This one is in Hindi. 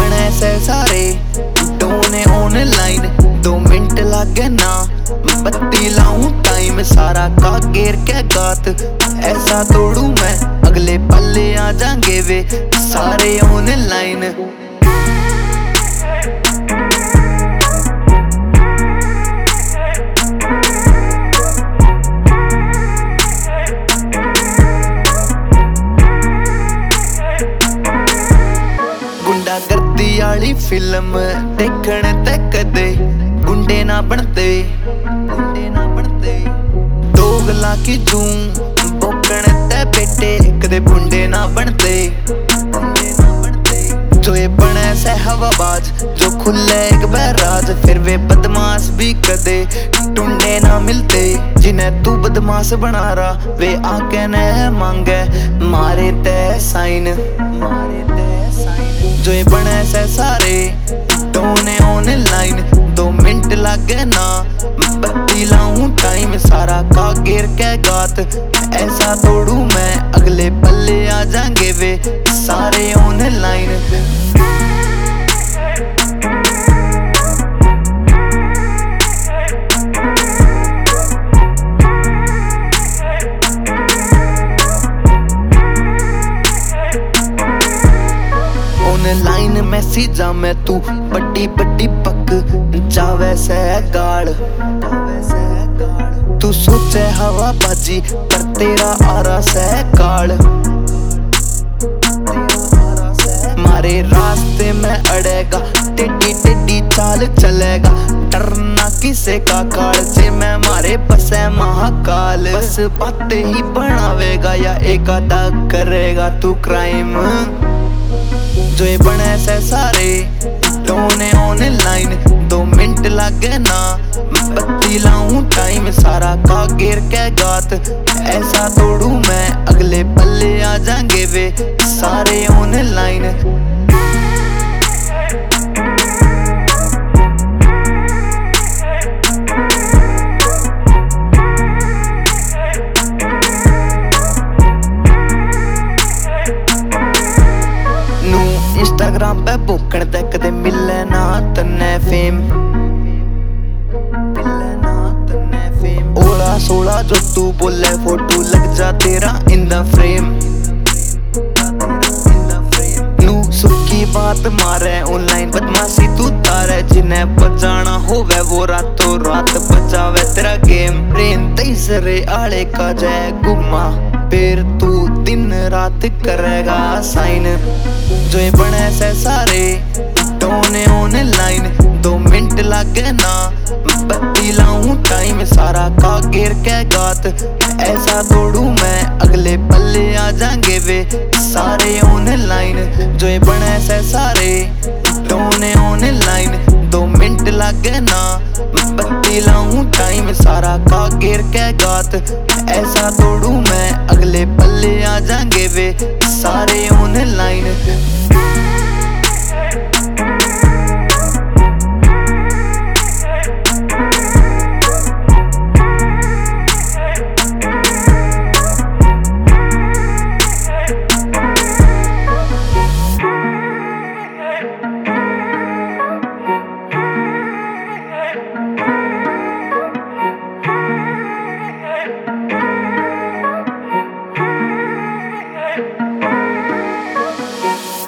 बने से सारे टोने ऑनलाइन 2 मिनट लागे ना बत्ती लाऊं टाइम सारा का गेर के गात ऐसा तोड़ू मैं अगले पल्ले आ जाएंगे वे सारे ऑनलाइन। गुंडागर्दी आली फिल्म देखने ते कदे गुंडे ना बनते दोगला की जूं बोकने ते बेटे कदे बुंडे ना बनते जो ये बने से हवाबाज जो खुले एक बहराज फिर वे बदमाश भी कदे टुंडे ना मिलते जिन्हें तू बदमाश बना रहा वे आके न मांगे मारे ते साइन जो ये बने से सारे टोने ऑनलाइन 2 मिनट लागे ना बत्ती लाऊं टाइम सारा का गिर के गात ऐसा तोड़ू मैं अगले पल्ले आ जाएंगे वे सारे ऑनलाइन। ऑनलाइन मैसेजा में तू बड़ी बड़ी पक जावे से गाड़ तू सोचे हवा बाजी पर तेरा आरा से काल मारे रास्ते में अड़ेगा टेढ़ी टेढ़ी चाल चलेगा डरना किसे का काल से मैं मारे बसे महाकाल बस बातें ही बनावेगा या एक आधा करेगा तू क्राइम। जो ये बने से सारे टोने ऑनलाइन 2 मिनट लागे ना बत्ती लाऊं टाइम सारा का गिर के गात ऐसा तोड़ू मैं अगले पल्ले आ जाएंगे वे सारे ऑनलाइन। इंस्टाग्राम पे बोकण ते कदे मिले ना तन्ने फेम ओला सोला जो तू बोले फोटो लग जा तेरा इन द फ्रेम नू सुखी बात मारे ऑनलाइन बदमाशी तू तारे जिन्हें बजाना होवे वो रातों रात बजावे तेरा गेम रेन तेसरे आले का जय गुमा फिर तू दिन रात करेगा साइन। जो ये बने से सारे टोने ऑनलाइन 2 मिनट लागे ना बत्ती लाऊं टाइम सारा का गिर के गात ऐसा तोड़ू मैं अगले पल्ले आ जाएंगे वे सारे ऑनलाइन। जो ये बने से सारे टोने ऑनलाइन 2 मिनट लागे ना बत्ती लाऊं टाइम सारा का गिर के गात ऐसा तोड़ू मैं अगले पल्ले आ जाएंगे वे सारे ऑनलाइन।